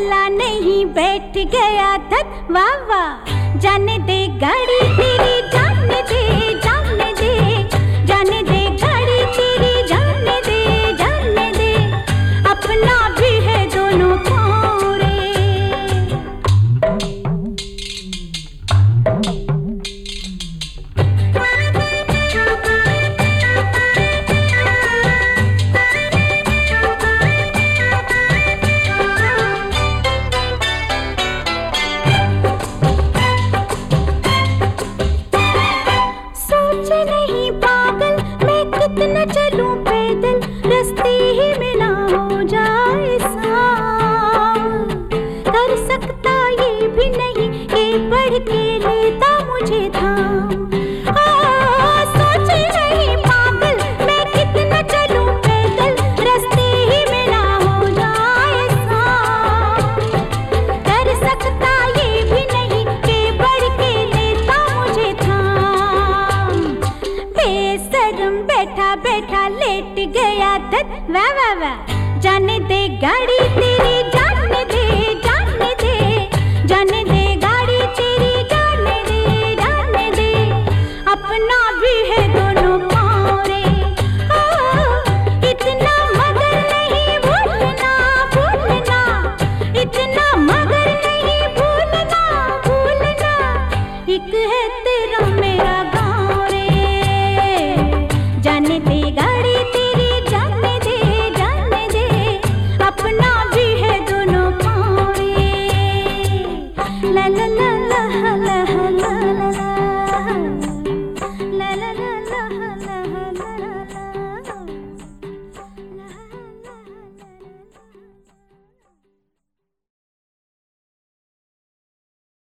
चला नहीं बैठ गया धत वाह वाह। जाने दे गाड़ी तेरी जाने दे जाने दे जाने दे गाड़ी तेरी जाने दे अपना भी है दोनों पाँव रे। नहीं पागल मैं कितना चलूं पैदल रास्ते ही में ना हो जाए शाम। कर सकता ये भी नहीं कि बढ़ के लेता मुझे थाम। सोचे नहीं पागल मैं कितना चलूं पैदल रास्ते ही में ना हो जाए शाम। कर सकता ये भी नहीं कि बढ़ के लेता मुझे थाम। बेशरम बैठा बैठा लेट गया धत वाह वाह वाह। जाने दे गाड़ी तेरी जाने दे जाने दे जाने दे गाड़ी तेरी जाने दे अपना भी है दोनों पाँव रे। इतना मगर नहीं भूलना भूलना इतना मगर नहीं भूलना भूलना। एक है तेरा